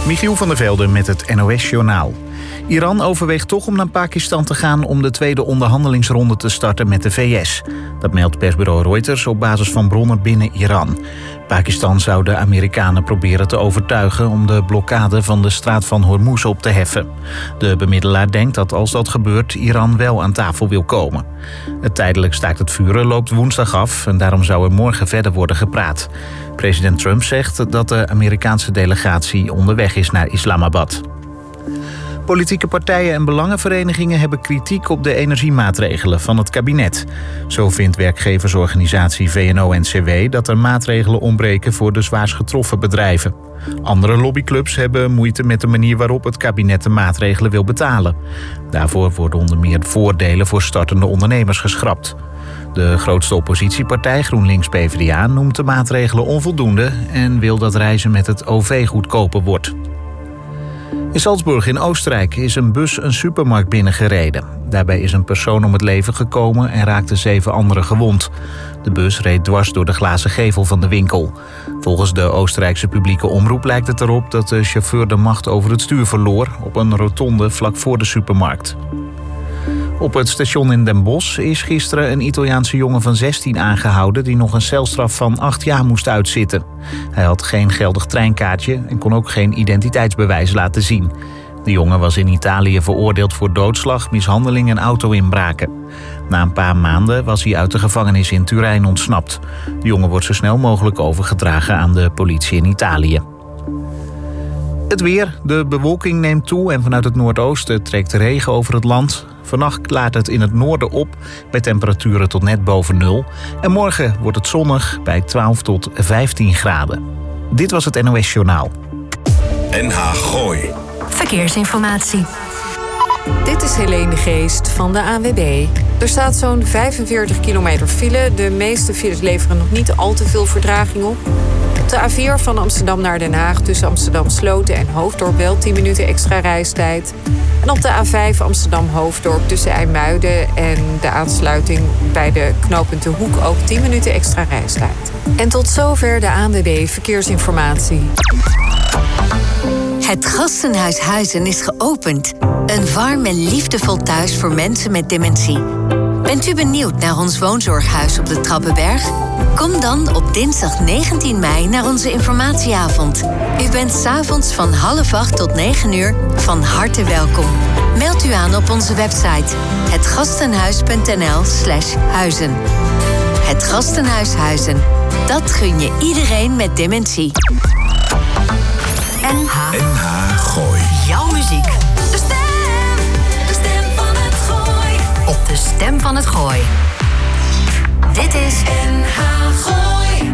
Michiel van der Velde met het NOS-journaal. Iran overweegt toch om naar Pakistan te gaan om de tweede onderhandelingsronde te starten met de VS. Dat meldt persbureau Reuters op basis van bronnen binnen Iran. Pakistan zou de Amerikanen proberen te overtuigen om de blokkade van de straat van Hormuz op te heffen. De bemiddelaar denkt dat als dat gebeurt, Iran wel aan tafel wil komen. Het tijdelijk staakt het vuren loopt woensdag af en daarom zou er morgen verder worden gepraat. President Trump zegt dat de Amerikaanse delegatie onderweg is naar Islamabad. Politieke partijen en belangenverenigingen hebben kritiek op de energiemaatregelen van het kabinet. Zo vindt werkgeversorganisatie VNO-NCW dat er maatregelen ontbreken voor de zwaarst getroffen bedrijven. Andere lobbyclubs hebben moeite met de manier waarop het kabinet de maatregelen wil betalen. Daarvoor worden onder meer voordelen voor startende ondernemers geschrapt. De grootste oppositiepartij GroenLinks-PVDA noemt de maatregelen onvoldoende en wil dat reizen met het OV goedkoper wordt. In Salzburg in Oostenrijk is een bus een supermarkt binnengereden. Daarbij is een persoon om het leven gekomen en raakte 7 anderen gewond. De bus reed dwars door de glazen gevel van de winkel. Volgens de Oostenrijkse publieke omroep lijkt het erop dat de chauffeur de macht over het stuur verloor op een rotonde vlak voor de supermarkt. Op het station in Den Bosch is gisteren een Italiaanse jongen van 16 aangehouden die nog een celstraf van 8 jaar moest uitzitten. Hij had geen geldig treinkaartje en kon ook geen identiteitsbewijs laten zien. De jongen was in Italië veroordeeld voor doodslag, mishandeling en auto-inbraken. Na een paar maanden was hij uit de gevangenis in Turijn ontsnapt. De jongen wordt zo snel mogelijk overgedragen aan de politie in Italië. Het weer. De bewolking neemt toe en vanuit het noordoosten trekt regen over het land. Vannacht klaart het in het noorden op bij temperaturen tot net boven 0. En morgen wordt het zonnig bij 12 tot 15 graden. Dit was het NOS Journaal. NH Gooi. Verkeersinformatie. Dit is Helene de Geest van de ANWB. Er staat zo'n 45 kilometer file. De meeste files leveren nog niet al te veel vertraging op. Op de A4 van Amsterdam naar Den Haag tussen Amsterdam Sloten en Hoofddorp wel 10 minuten extra reistijd. En op de A5 Amsterdam-Hoofddorp tussen IJmuiden en de aansluiting bij de knooppunten Hoek ook 10 minuten extra reistijd. En tot zover de ANWB Verkeersinformatie. Het Gastenhuis Huizen is geopend. Een warm en liefdevol thuis voor mensen met dementie. Bent u benieuwd naar ons woonzorghuis op de Trappenberg? Kom dan op dinsdag 19 mei naar onze informatieavond. U bent 's avonds van 7:30 tot 9 uur van harte welkom. Meld u aan op onze website hetgastenhuis.nl/huizen. Het Gastenhuis Huizen. Dat gun je iedereen met dementie. NH Gooi. Jouw muziek. De stem van het Gooi. Op de stem van het Gooi. Dit is NH Gooi.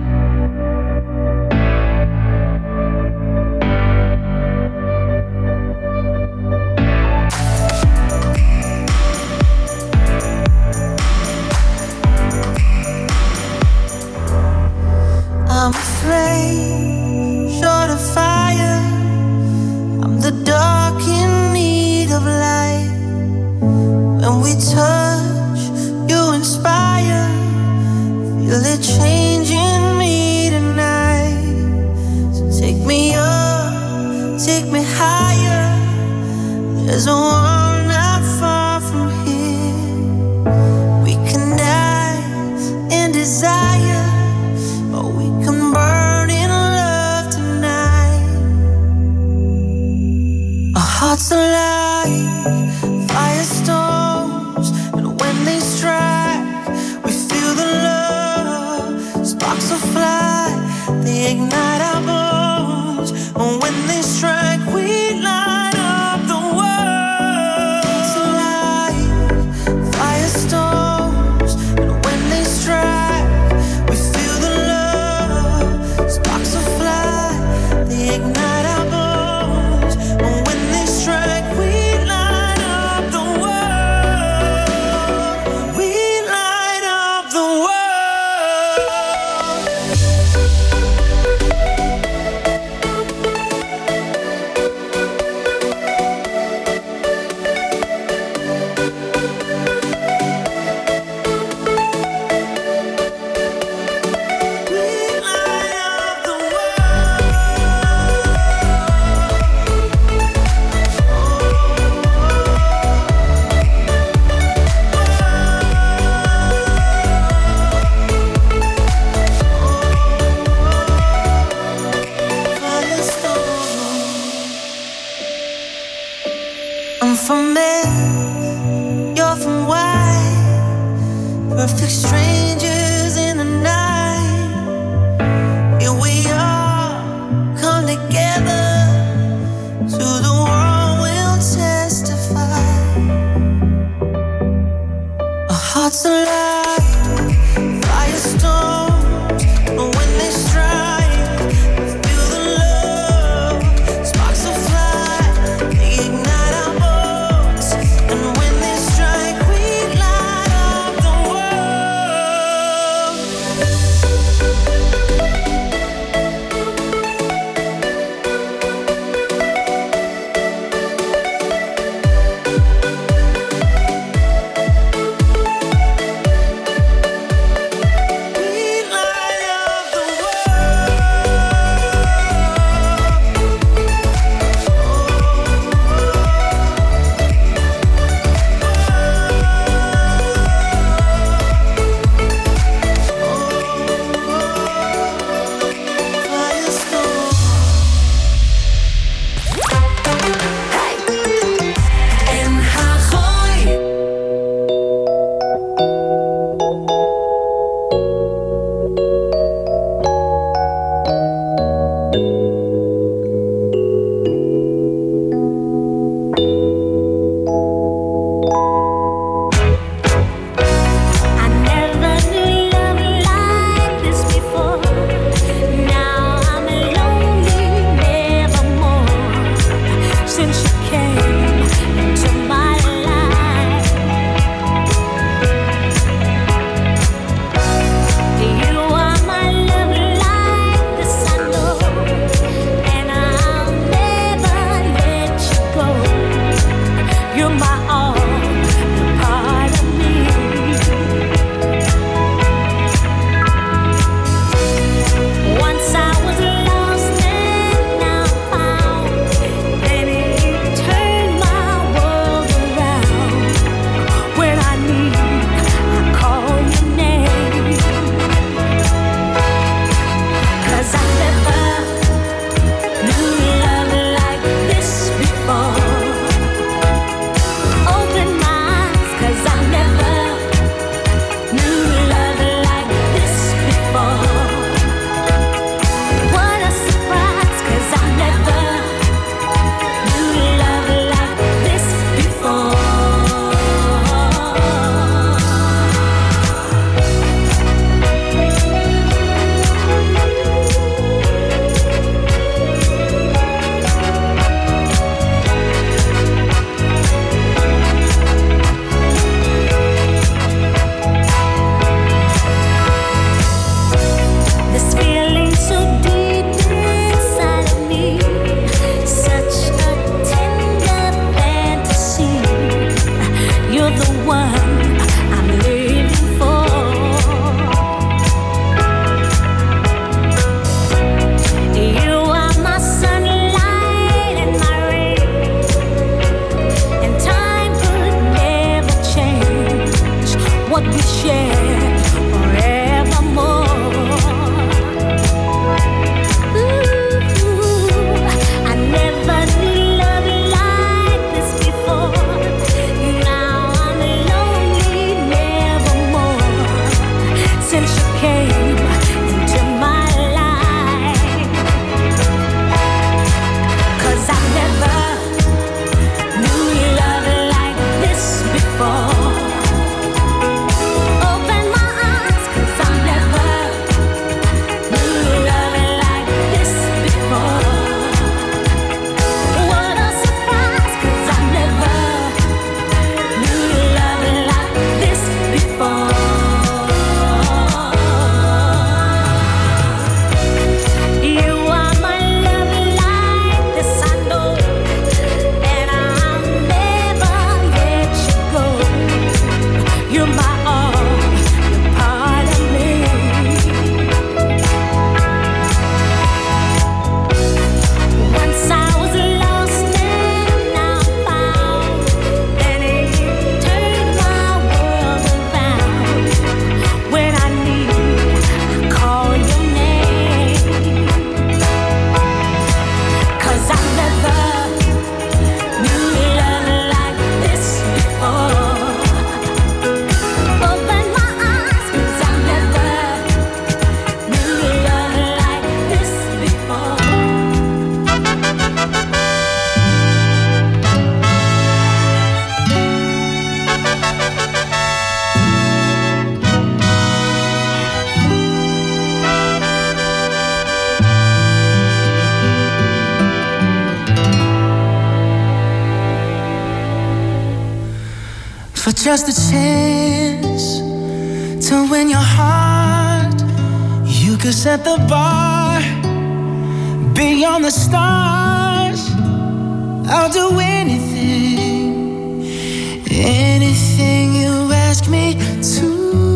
I'm afraid, short of fire. I'm the dark in need of light. When we touch, you inspire. Feel it changing me tonight. So take me up, take me higher. There's a world not far from here. We can die in desire, or we can burn in love tonight. Our hearts alive, firestorms, and when they strike, we feel the love. Sparks will fly, they ignite our bones. And when they strike, we light up the world. from men, you're from white. Perfect strangers in the night. Here we are, come together. To the world we'll testify. Our hearts alive, firestorms, but when they strike, we feel the love. Sparks will fly, they ignite our bones. for just a chance to win your heart. You could set the bar beyond the stars. I'll do anything, anything you ask me to.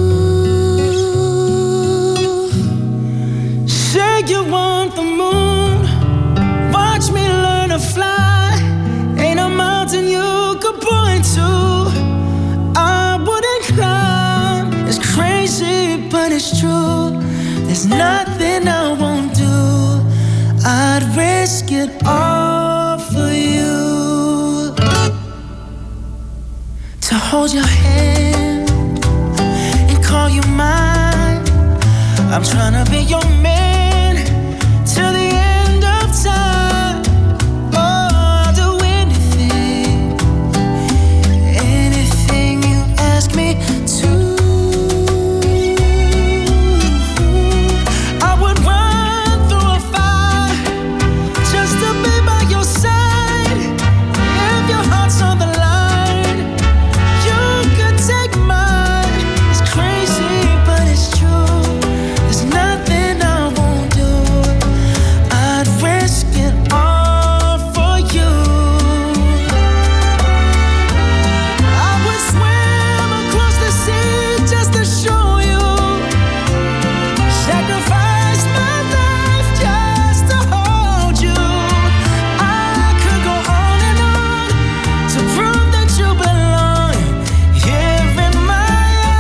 Say you want the moon, watch me learn to fly. Ain't a mountain you could point to I wouldn't climb. It's crazy, but it's true. There's nothing I won't do. I'd risk it all for you. To hold your hand and call you mine. I'm trying to be your man till the end of time. Oh, I'll do anything, anything you ask me to. I would run through a fire just to be by your side. If your heart's on the line, you could take mine. It's crazy, but it's true. There's nothing I won't do. I'd risk it all for you. I would swim across the sea just to show you. Sacrifice my life just to hold you. I could go on and on to prove that you belong here in my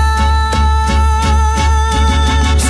arms.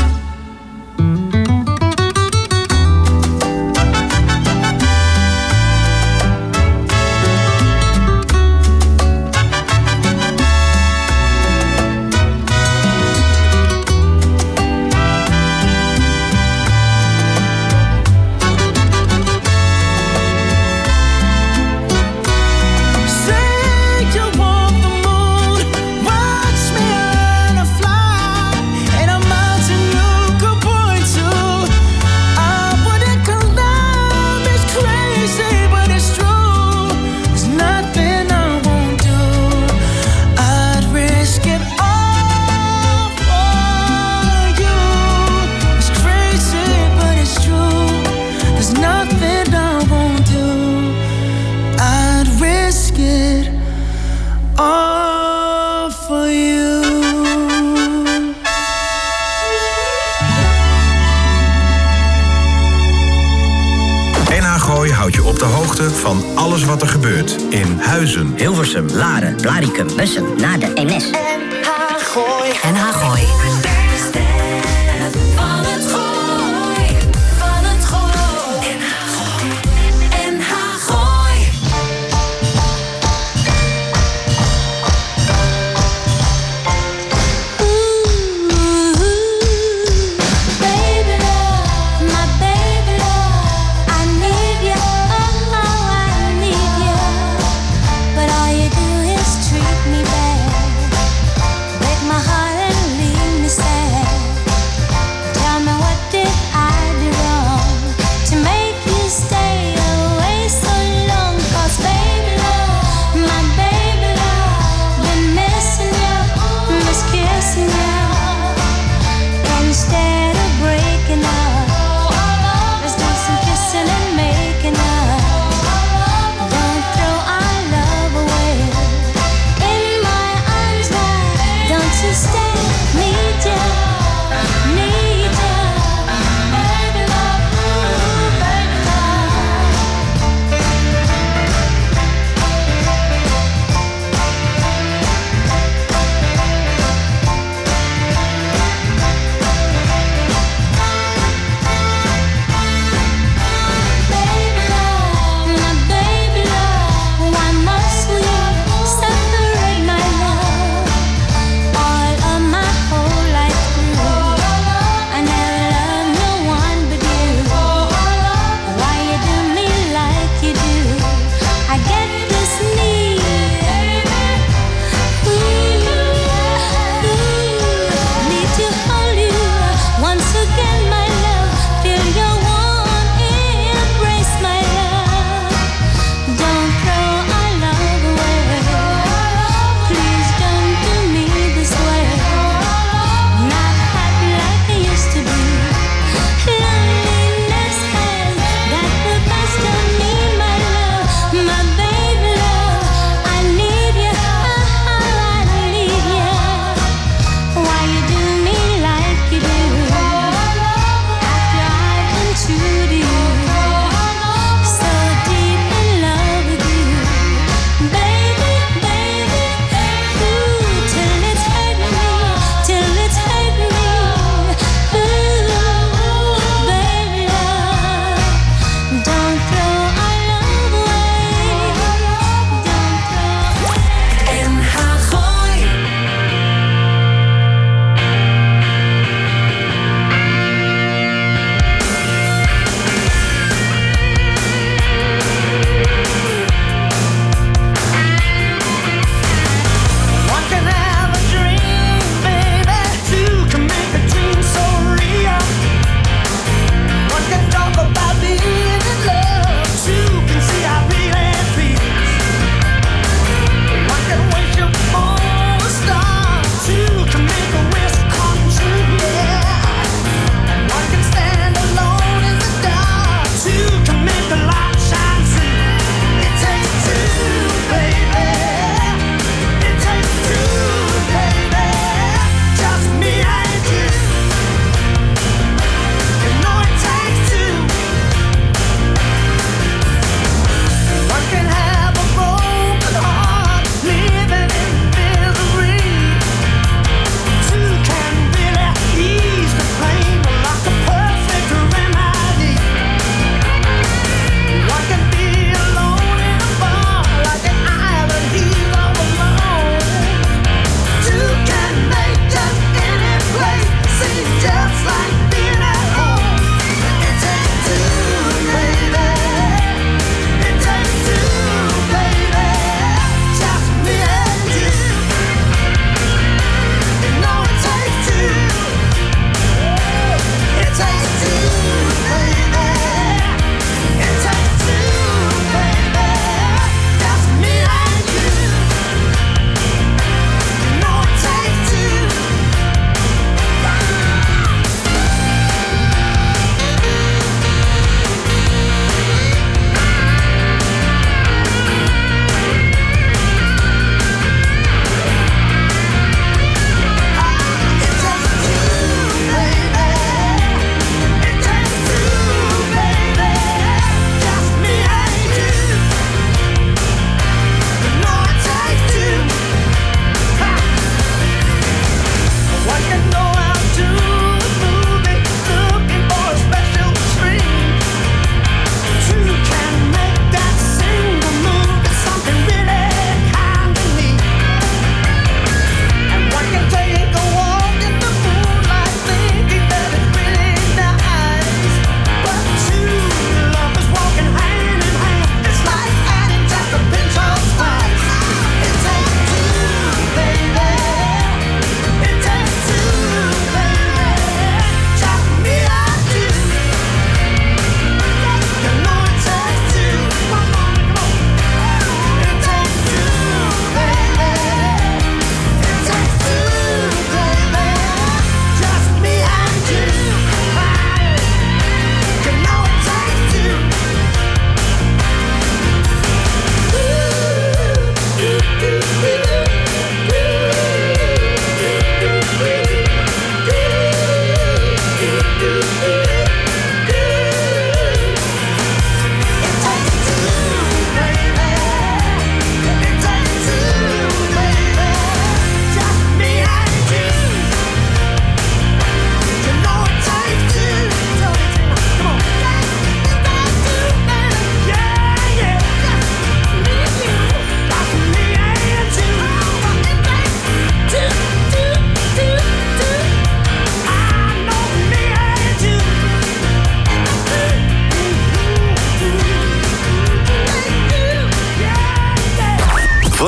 Say you want the moon, watch me learn to fly. Ain't a mountain you could point to I wouldn't climb. It's crazy, but it's true. There's nothing I won't do. I'd risk it all for you. It's crazy, but it's true. There's nothing I won't do. I'd risk it all for you. NH Gooi houdt je op de hoogte van alles wat er gebeurt in Huizen, Hilversum, Laren, Blaricum, Bussum, Naarden, Eemnes. NH Gooi. Van het Gooi. Van het Gooi. NH Gooi. Baby love, my baby love, I need you, oh I need you, but all you do is treat me bad, break my heart and leave me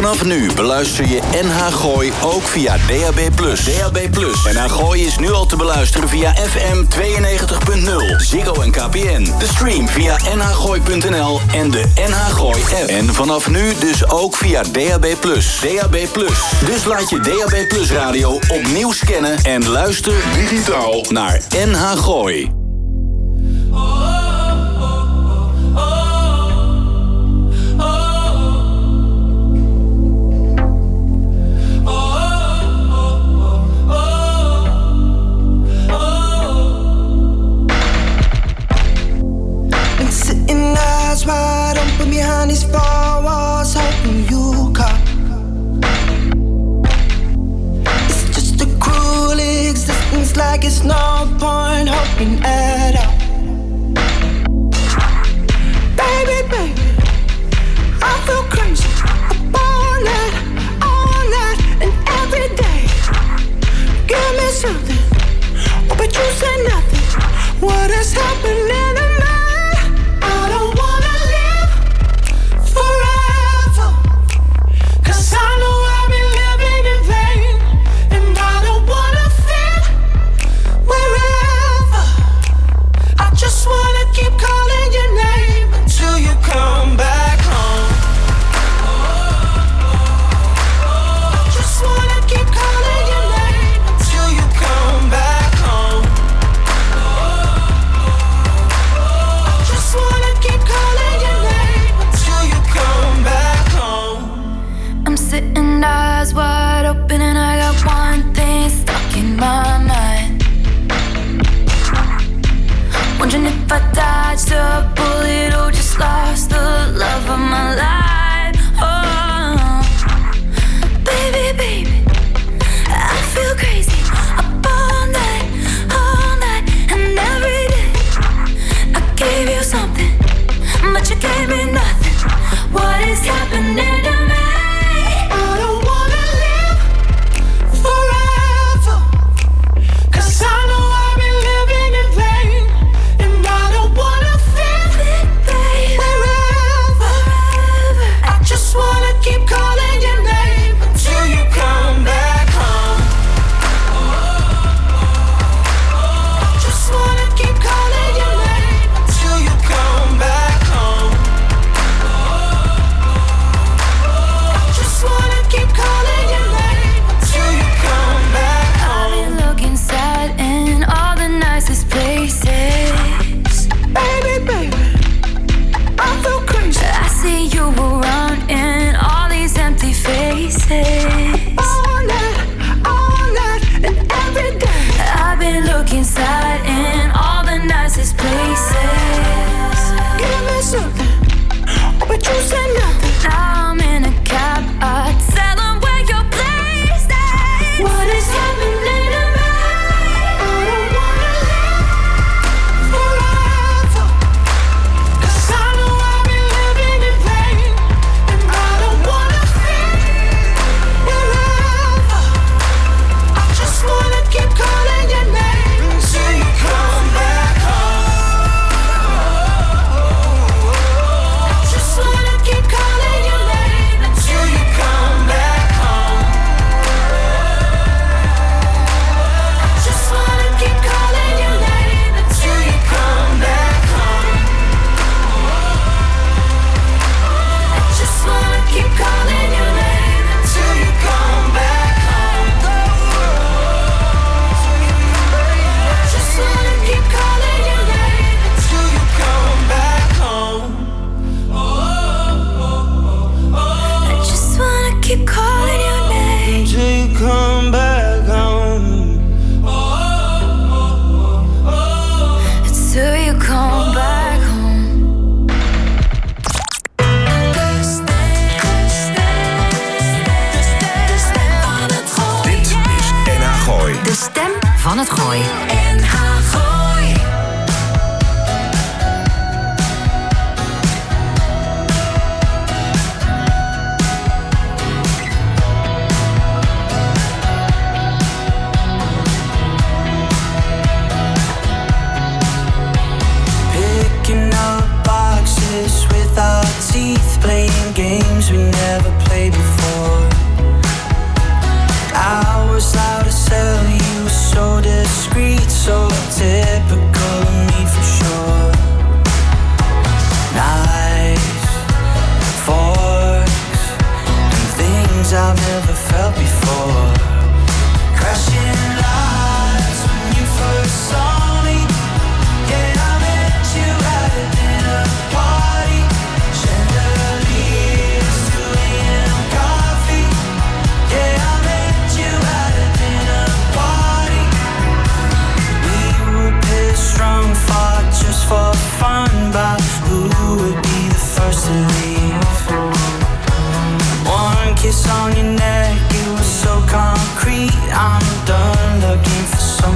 Vanaf nu beluister je NH Gooi ook via DAB+. DAB+. NH Gooi is nu al te beluisteren via FM 92.0, Ziggo en KPN. De stream via nhgooi.nl en de NH Gooi app. En vanaf nu dus ook via DAB+. DAB+. Dus laat je DAB+ radio opnieuw scannen en luister digitaal naar NH Gooi. Eyes wide open behind these four walls, hoping you come. It's just a cruel existence, like it's no point hoping at all. Baby, baby, I feel crazy all night, and every day. Give me something, oh, but you say nothing. What is happening to me? I don't wanna live forever, 'cause I know I've been living in vain, and I don't wanna feel wherever. I just wanna keep calling your name until you come back home. I just wanna keep calling your name until you come back home. Sitting eyes wide open and I got one thing stuck in my mind. Wondering if I dodged a bullet or just lost the love of my life. Oh, baby, baby, I feel crazy up all night, and every day. I gave you something, but you gave me nothing. What is happening to me? Van het Gooi. NH Gooi. Picking up boxes with our teeth, playing games we never played before.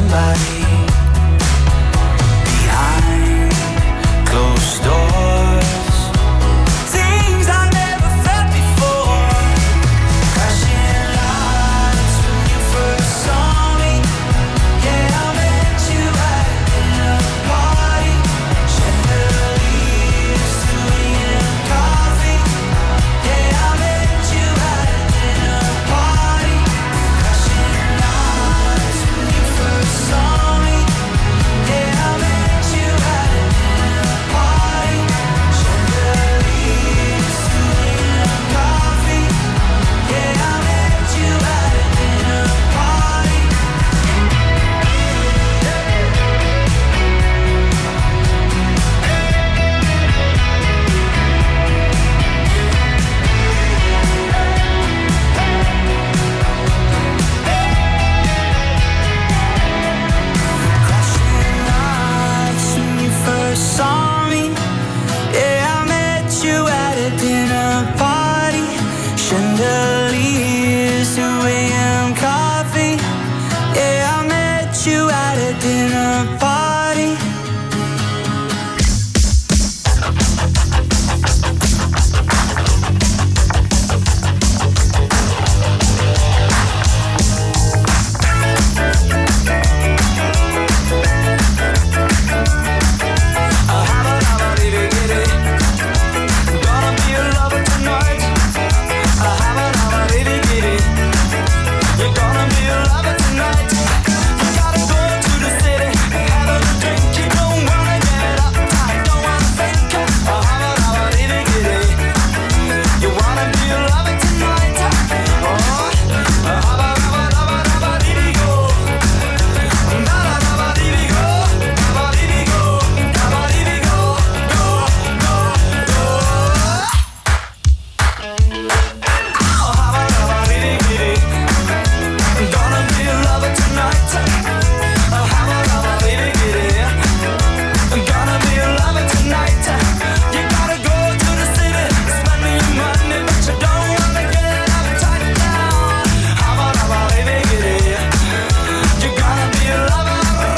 somebody behind closed doors. Things I never felt before. Crashing lights when you first saw me. Yeah, I met you at a party. Chandeliers, swinging coffee. Yeah, I met you at a party. Crashing lights when you first saw me. Yeah, I met you at a party. Chandeliers, swinging coffee. Yeah, I met you at a party. Crashing lights when you first saw me. Yeah, I met you at a dinner party. Chandeliers, 2 a.m. coffee. Yeah, I met you at a dinner party. Gonna be a lover tonight. You're gonna be a lover tonight. You gotta go to the city, have a drink. You don't wanna get uptight, don't wanna think. You wanna be a lover tonight. Gonna be a lover tonight. Gonna be a lover tonight. You gotta go to the city, spending your money, but you don't wanna get uptight now. You gotta be a lover.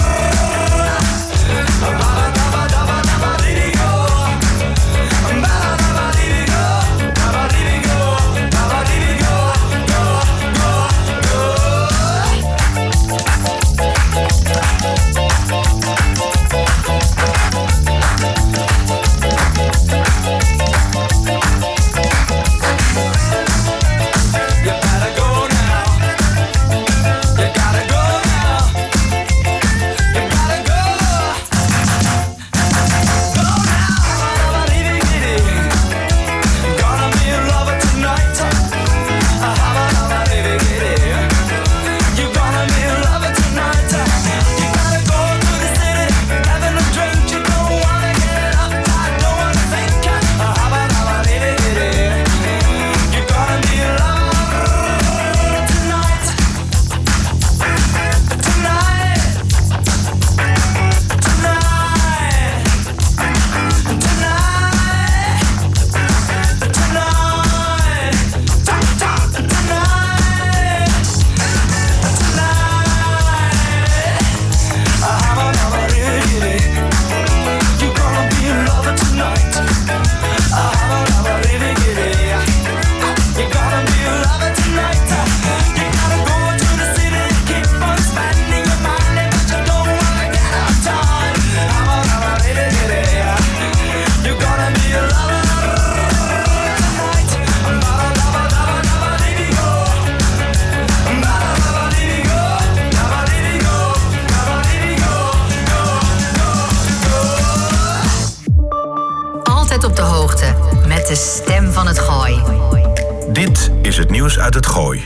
You gotta go now. You gotta go now. You gotta go. Go now. Gonna be a lover tonight. You gonna be a lover tonight. You gotta go to the city, having a drink. You don't wanna get uptight, don't wanna think. You gotta be a lover tonight. Tonight. You gonna be a lover tonight. You gotta be a lover tonight. You gotta go to the city, keep on spending your money, but you don't wanna get uptight. You gotta be a lover tonight. Altijd op de hoogte met de stem van het Gooi. Dit is het nieuws uit het Gooi.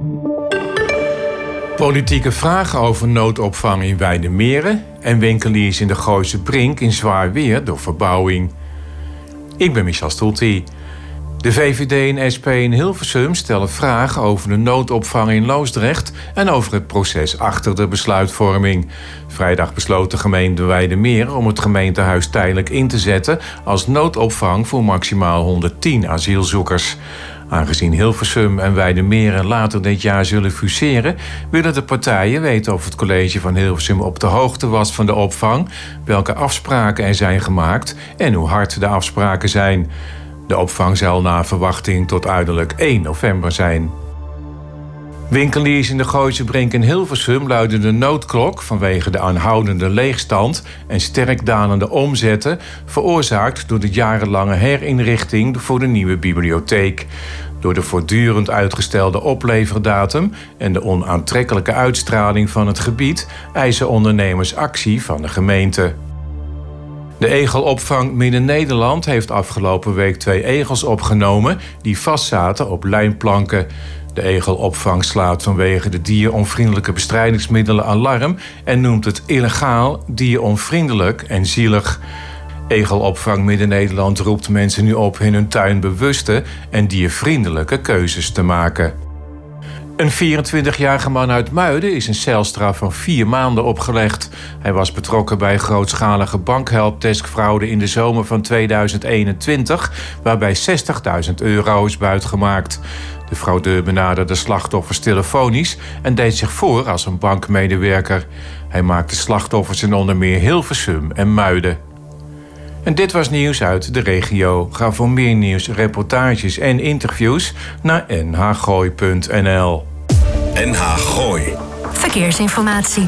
Politieke vragen over noodopvang in Weidemeren en winkeliers in de Gooise Brink in zwaar weer door verbouwing. Ik ben Michel Stoeltie. De VVD en SP in Hilversum stellen vragen over de noodopvang in Loosdrecht en over het proces achter de besluitvorming. Vrijdag besloot de gemeente Weidemeren om het gemeentehuis tijdelijk in te zetten als noodopvang voor maximaal 110 asielzoekers. Aangezien Hilversum en Weijdermeren later dit jaar zullen fuseren, willen de partijen weten of het college van Hilversum op de hoogte was van de opvang, welke afspraken er zijn gemaakt en hoe hard de afspraken zijn. De opvang zal naar verwachting tot uiterlijk 1 november zijn. Winkeliers in de Gooise Brink in Hilversum luiden de noodklok vanwege de aanhoudende leegstand en sterk dalende omzetten, veroorzaakt door de jarenlange herinrichting voor de nieuwe bibliotheek. Door de voortdurend uitgestelde opleverdatum en de onaantrekkelijke uitstraling van het gebied eisen ondernemers actie van de gemeente. De egelopvang Midden-Nederland heeft afgelopen week 2 egels opgenomen die vastzaten op lijnplanken. De egelopvang slaat vanwege de dieronvriendelijke bestrijdingsmiddelen alarm en noemt het illegaal, dieronvriendelijk en zielig. Egelopvang Midden-Nederland roept mensen nu op in hun tuin bewuste en diervriendelijke keuzes te maken. Een 24-jarige man uit Muiden is een celstraf van 4 maanden opgelegd. Hij was betrokken bij grootschalige bankhelpdeskfraude in de zomer van 2021... waarbij €60.000 is buitgemaakt. De fraudeur benaderde slachtoffers telefonisch en deed zich voor als een bankmedewerker. Hij maakte slachtoffers in onder meer Hilversum en Muiden. En dit was nieuws uit de regio. Ga voor meer nieuws, reportages en interviews naar nhgooi.nl. NH Gooi. Verkeersinformatie.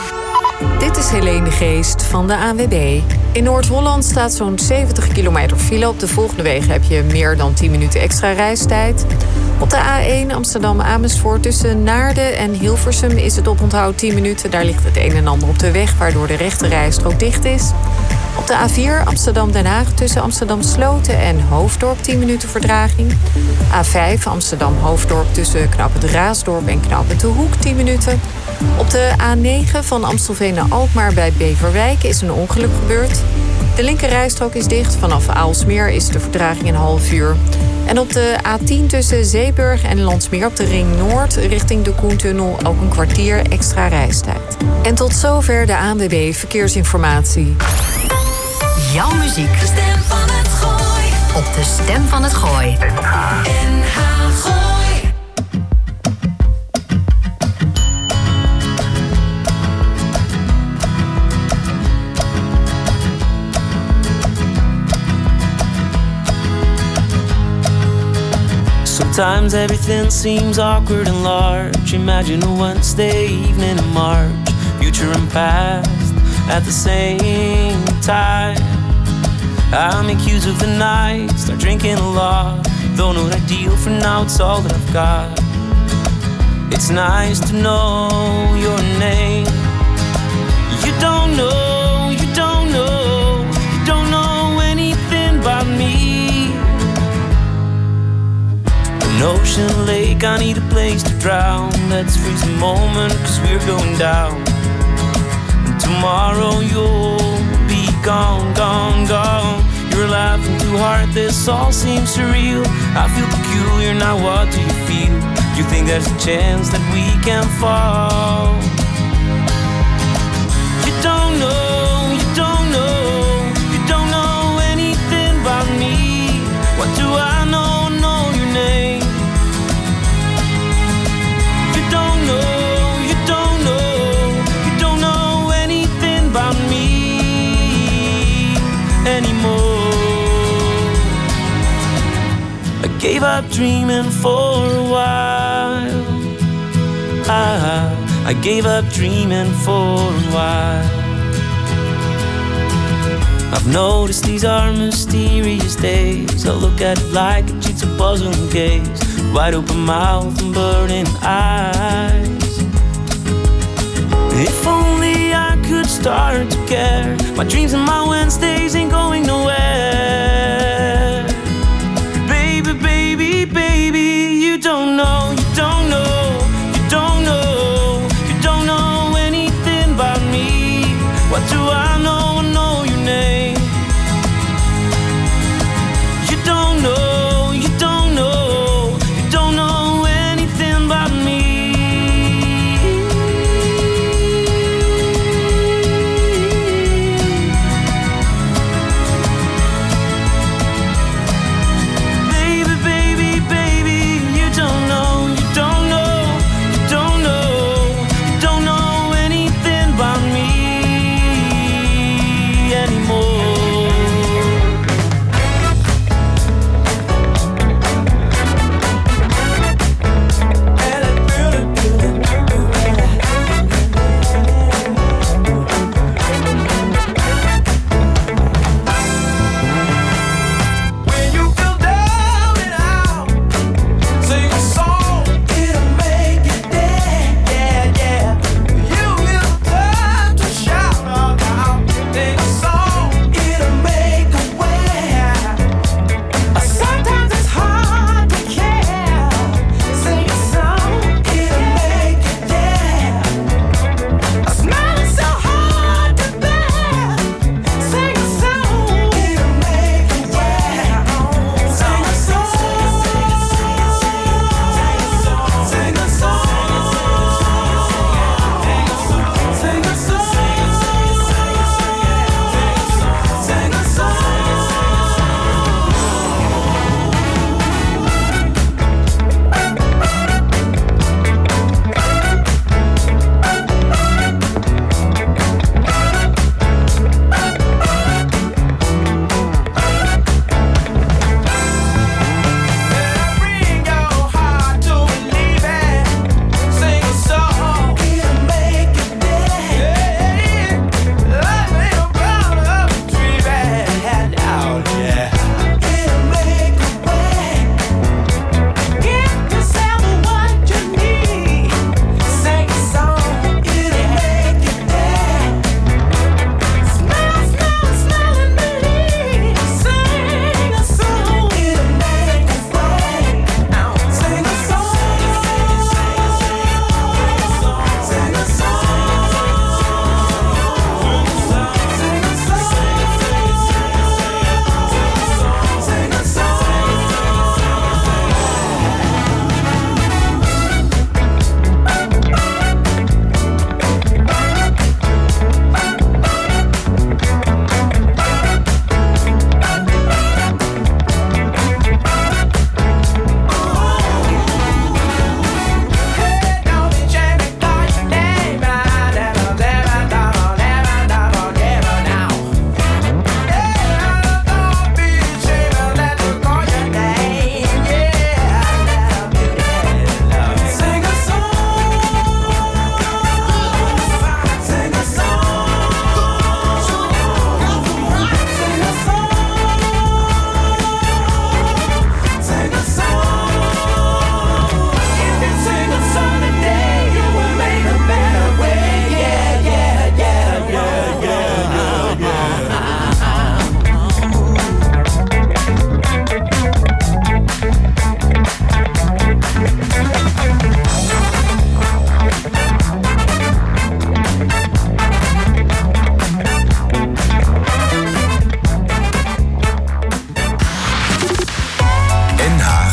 Dit is Helene de Geest van de ANWB. In Noord-Holland staat zo'n 70 kilometer file. Op de volgende wegen heb je meer dan 10 minuten extra reistijd. Op de A1 Amsterdam-Amersfoort tussen Naarden en Hilversum is het oponthoud 10 minuten. Daar ligt het een en ander op de weg, waardoor de rechte rijstrook dicht is. Op de A4 Amsterdam-Den Haag tussen Amsterdam-Sloten en Hoofddorp 10 minuten vertraging. A5 Amsterdam-Hoofddorp tussen Knooppunt Raasdorp en Knooppunt De Hoek 10 minuten. Op de A9 van Amstelveen naar Alkmaar bij Beverwijk is een ongeluk gebeurd. De linkerrijstrook is dicht. Vanaf Aalsmeer is de vertraging een half uur. En op de A10 tussen Zeeburg en Landsmeer op de Ring Noord richting de Koentunnel ook een kwartier extra reistijd. En tot zover de ANWB Verkeersinformatie. Jouw muziek. De stem van het Gooi. Op de Stem van het Gooi. NH Gooi. Sometimes everything seems awkward and large. Imagine a Wednesday evening in March. Future and past at the same time. I make use of the night, start drinking a lot. Though not ideal for now, it's all that I've got. It's nice to know your name. You don't know, you don't know, you don't know anything about me. An ocean lake, I need a place to drown. Let's freeze a moment, cause we're going down. And tomorrow you'll be gone, gone, gone. You're laughing too hard, this all seems surreal. I feel peculiar, now what do you feel? You think there's a chance that we can fall? You don't know, you don't know, you don't know anything about me. What do I know? Know your name. You don't know, you don't know, you don't know anything about me anymore. I gave up dreaming for a while. I gave up dreaming for a while. I've noticed these are mysterious days. I look at it like a jigsaw puzzle and gaze. Wide open mouth and burning eyes. If only I could start to care. My dreams and my Wednesdays ain't going nowhere. Baby, baby, baby, you don't know, you don't know, you don't know, you don't know anything about me. What do I know? I know your name. You don't know, you don't know, you don't know anything about me.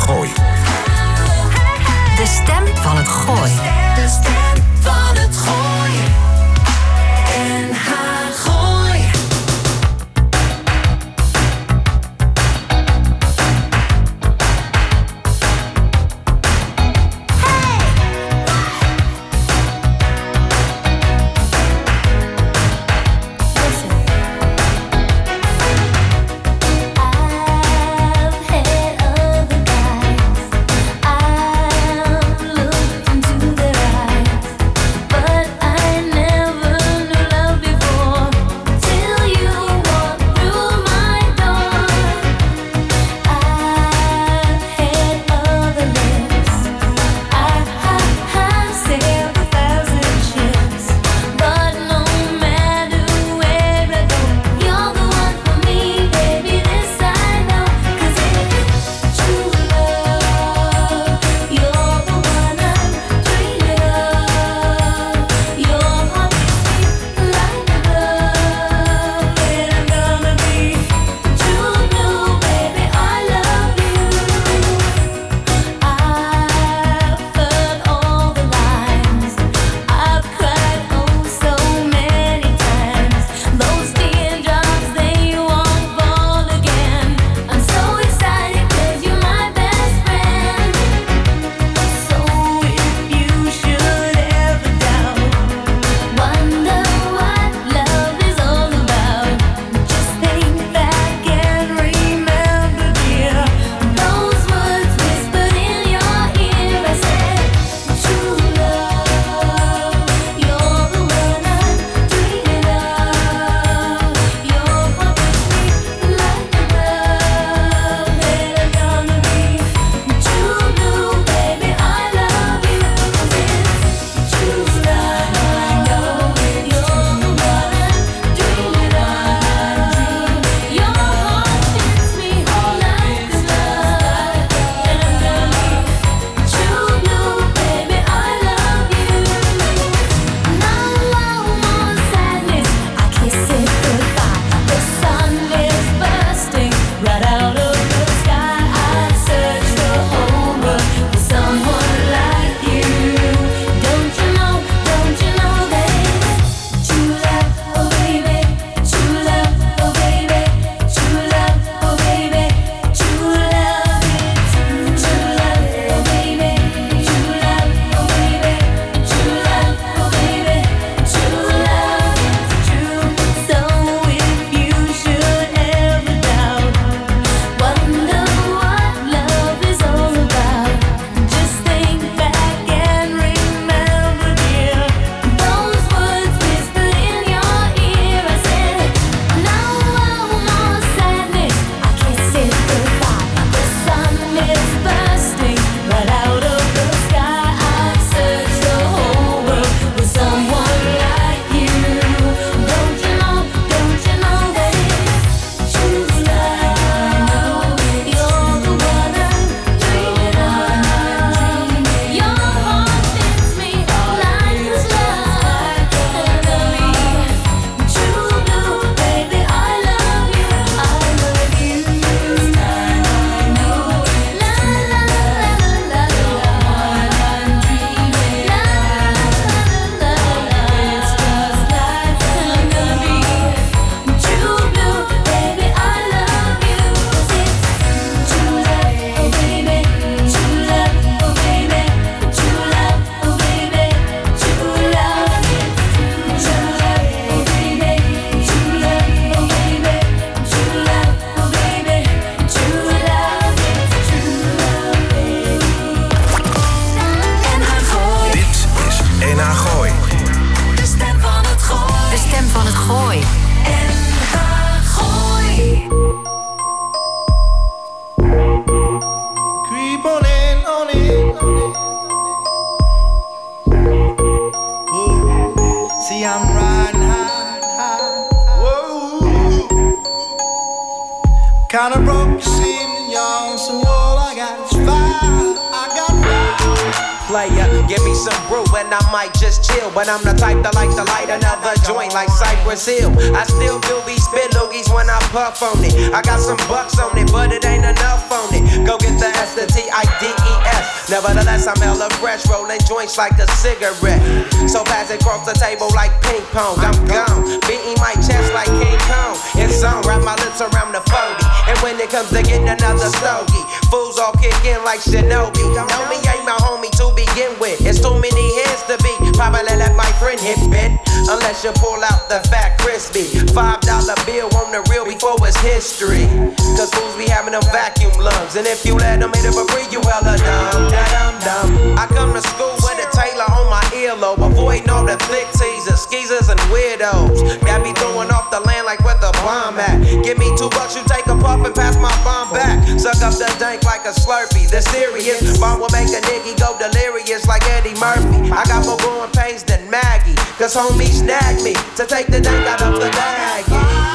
Gooi. De stem van het Gooi. De stem van het Gooi. NH Gooi. Kinda broke this evening, y'all, so all I got is fire. I got fire. Player, give me some brew and I might just chill. But I'm the type that like to light another joint like Cypress Hill. I still do be spit loogies when I puff on it. I got some bucks on it, but it ain't enough on it. Go get the S, the T, Yes, I'm hella fresh, rolling joints like a cigarette. So pass it across the table like ping pong. I'm gone, beating my chest like King Kong. It's on, wrap my lips around the 40. And when it comes to getting another stogie, fools all kick in like Shinobi. Know me ain't my homie to begin with. It's too many heads to be. Probably let my friend hit bit. Unless you pull out the fat crispy $5 bill on the real before it's history. Cause fools be having them vacuum lungs. And if you let them hit it for free, you hella dumb, dumb. I come to school with a Taylor on my earlobe. Avoiding all the thick teasers, skeezers and weirdos. Got me throwing off the land like where the bomb at. Give me $2, you take a puff and pass my bomb back. Suck up the dank like a Slurpee. The serious bomb will make a nigga go delirious like Eddie Murphy. I got more growing pains than Maggie. Cause homies snagged me to take the dank out of the bag.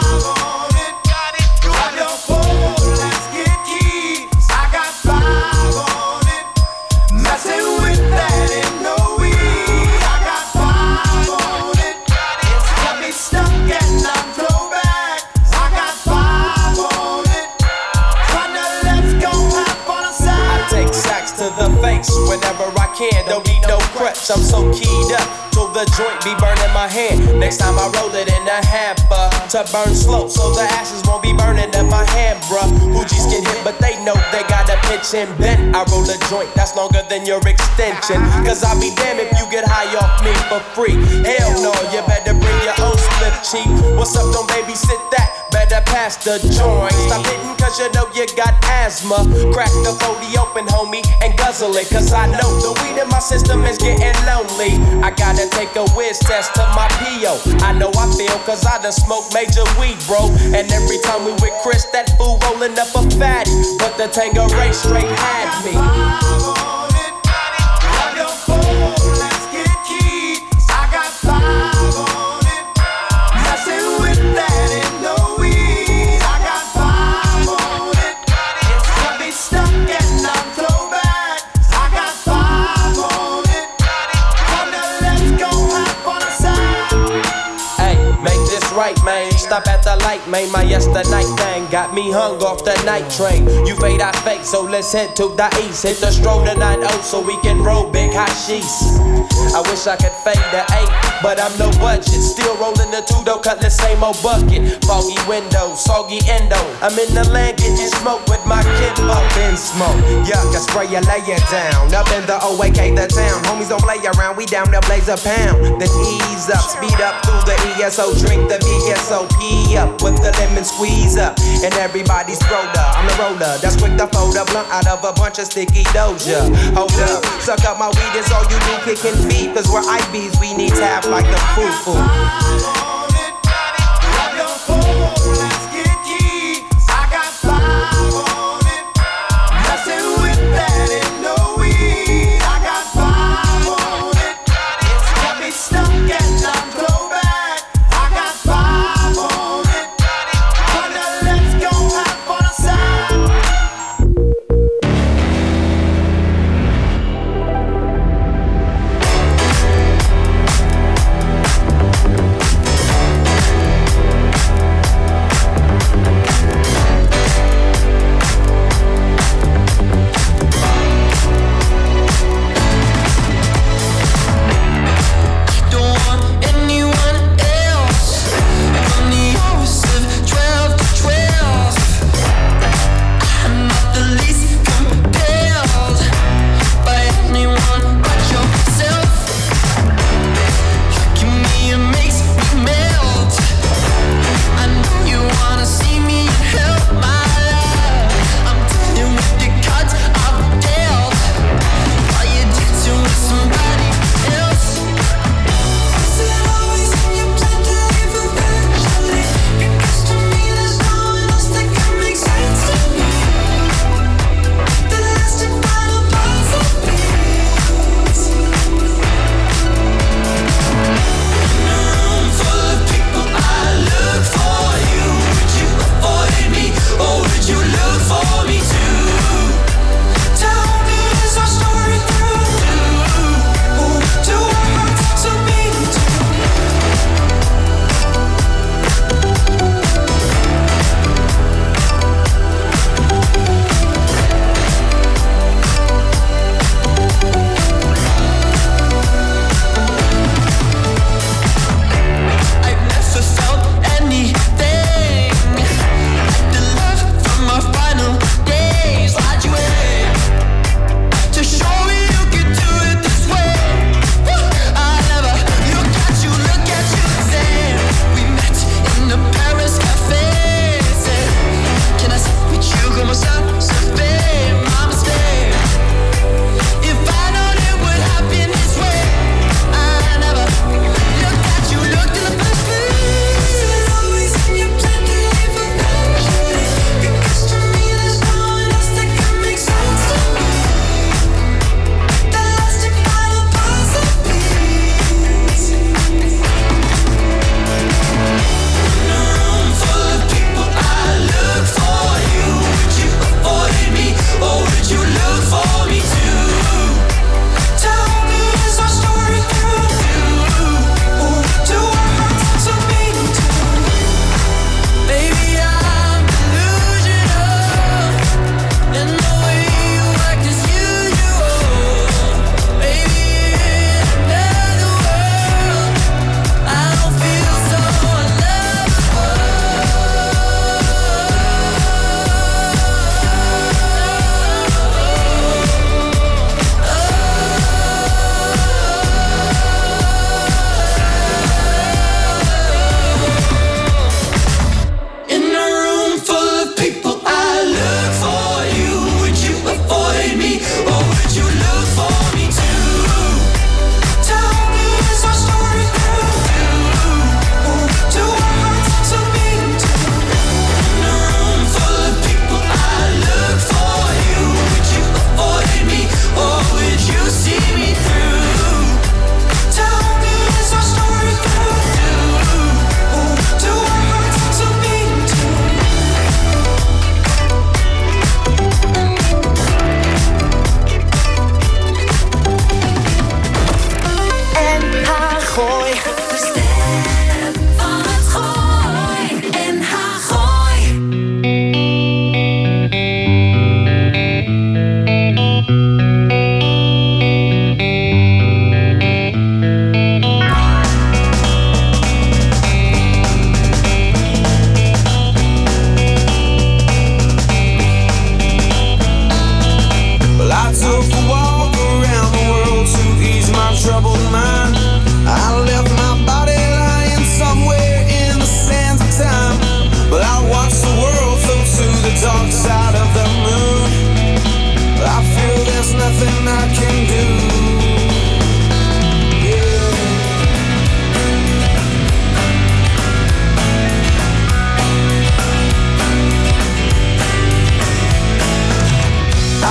Whenever I can, don't need no crutch. I'm so keyed up till the joint be burning my hand. Next time I roll it in a hamper to burn slow, so the ashes won't be burning in my hand, bruh. Hoogies get hit, but they know they gotta pitch and bend. I roll a joint that's longer than your extension. Cause I'll be damned if you get high off me for free. Hell no, you better bring your own slip cheap. What's up, don't babysit that? Better pass the joint. Stop hitting cause you know you got asthma. Crack the 40 open, homie, and guzzle it. Cause I know the weed in my system is getting lonely. I gotta take a whiz test to my P.O. I know I feel cause I done smoked major weed, bro. And every time we with Chris, that fool rolling up a fatty. But the Tangeray straight had me. Right, man, stop at the light, man. My yesterday thing got me hung off the night train. You fade, I fake, so let's head to the east. Hit the stroll tonight, oh, so we can roll big hot sheets. I wish I could fade the 8, but I'm no budget. Still rolling the 2 though, cut the same old bucket. Foggy windows, soggy endo. I'm in the land getting smoke with my kid up in smoke. Yuck, I spray you, lay it down. Up in the OAK, the town. Homies don't play around, we down to blaze a pound. Then ease up, speed up through the ESO, drink the VSOP up with the lemon squeeze up. And everybody's roller, I'm the roller that's quick to fold a blunt out of a bunch of sticky doja. Hold up, suck up my weed, is all you do, kicking feet. Cause we're IBs, we need tap like the foo-foo.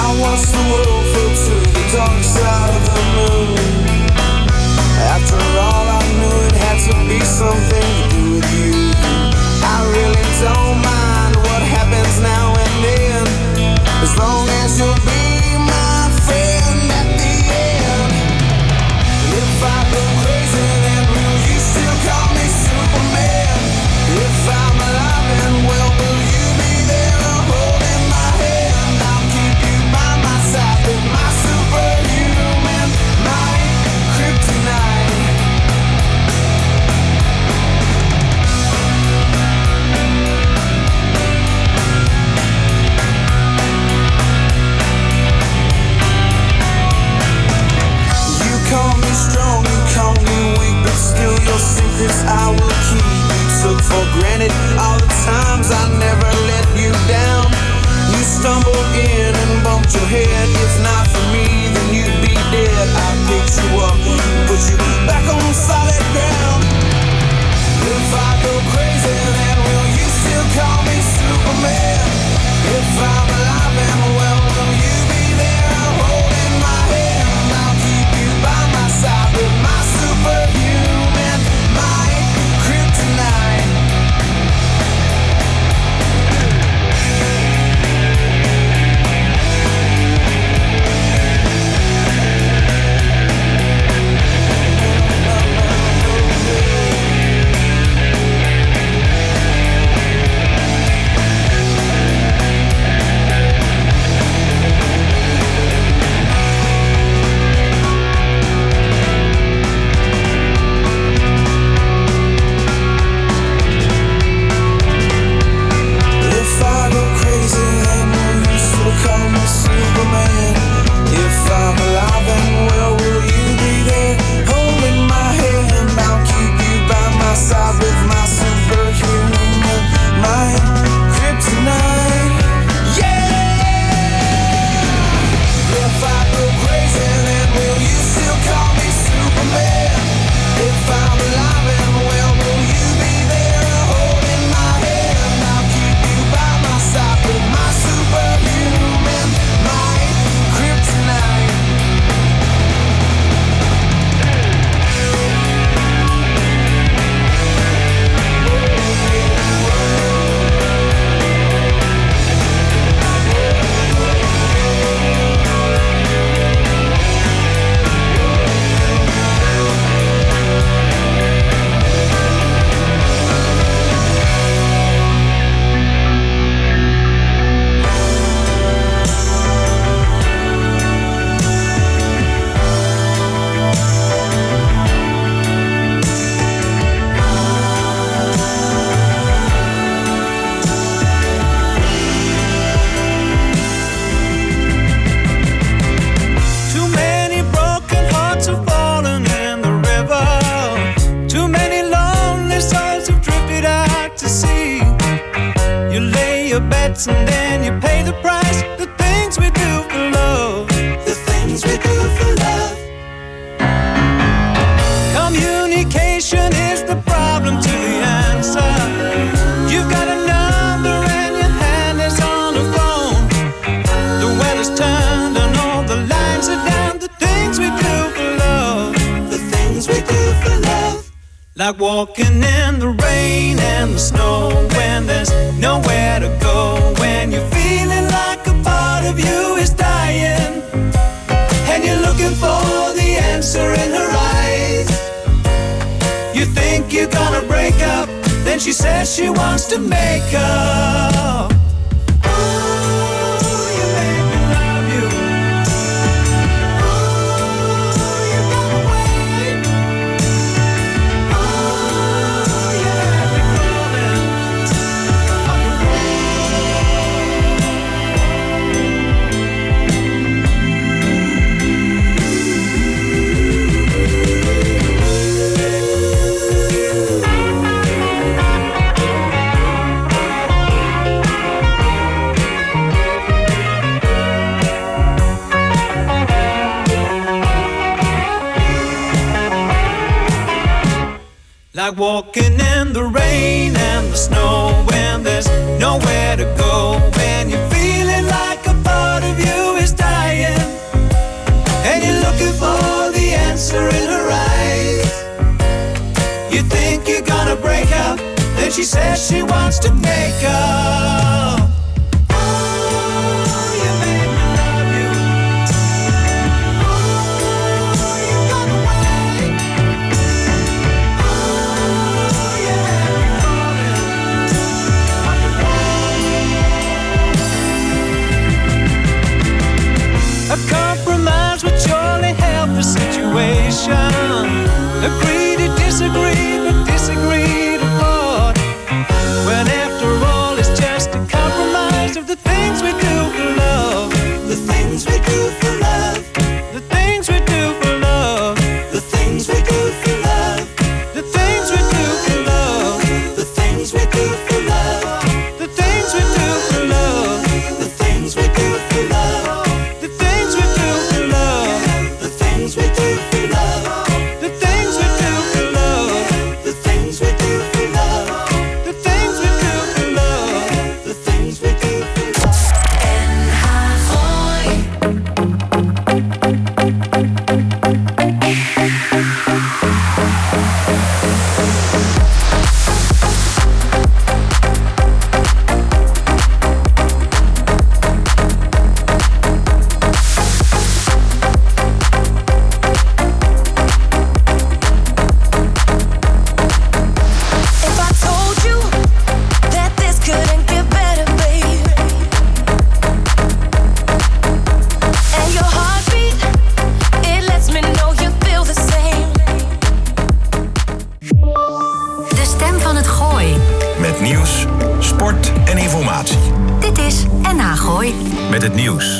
I watched the world fall to the dark side of the moon. After all, I knew it had to be something to do with you. I really don't mind what happens now and then, as long as you'll be my friend at the end. If I go crazy, then will you still call me Superman? If I'm alive and well, will you be there holding my hand? I'll keep you by my side with my superhuman might, kryptonite. You call me strong, you call me weak, but still your secrets I will keep. You took for granted all the times I never let you down. You stumbled in and bumped your head. If not for me, then you'd be dead. I picked you up, put you back on solid ground. If I go crazy, then will you still call me Superman? If I'm alive and well, will you be there holding my hand? I'll keep you by my side with my superhuman might, kryptonite. If I go crazy, then will you still call me Superman? If I'm alive and well, will you be there holding my hand? I'll keep you by my side with my superhuman mind, kryptonite. Yeah! If I go crazy, then will you still call me Superman? If I'm alive and well, will you be there holding my hand? I'll keep you by my side with my superhuman might, kryptonite. Too many broken hearts have fallen in the river. Too many lonely souls have drifted out to sea. You lay your bets and then you pay the price. The things we do for love. The things we do for love. Communication is the problem to the answer. You've got a number and your hand is on the phone. The weather's turned and all the lines are down. The things we do for love. The things we do for love. Like walking in the rain and the snow when there's nowhere to go. When you're feeling like a part of you is dying and you're looking for the answer in her eyes. You think you're gonna break up, then she says she wants to make up. Ooh, you make me love you. Ooh, you got away. Ooh, you had me crawling up your like walking in the rain and the snow when there's nowhere to go. When you're feeling like a part of you is dying she says she wants to make up. A compromise would surely help the situation. Agree to disagree, but disagree to part. When after all it's just a compromise of the things we do for love. The things we do for love. The things we do for love. The things we do for love. The things we do for love. The things we do for love. The things we do for love. The things we do for love. The things we do for love. The things we do for love. The things we do for love. The things we do for love. The things we do for love. The things we do for love. If I told you that this couldn't get better, babe, and your heartbeat, it lets me know you feel the same. De stem van het Gooi. Met nieuws, sport en informatie. Dit is NH Gooi. Met het nieuws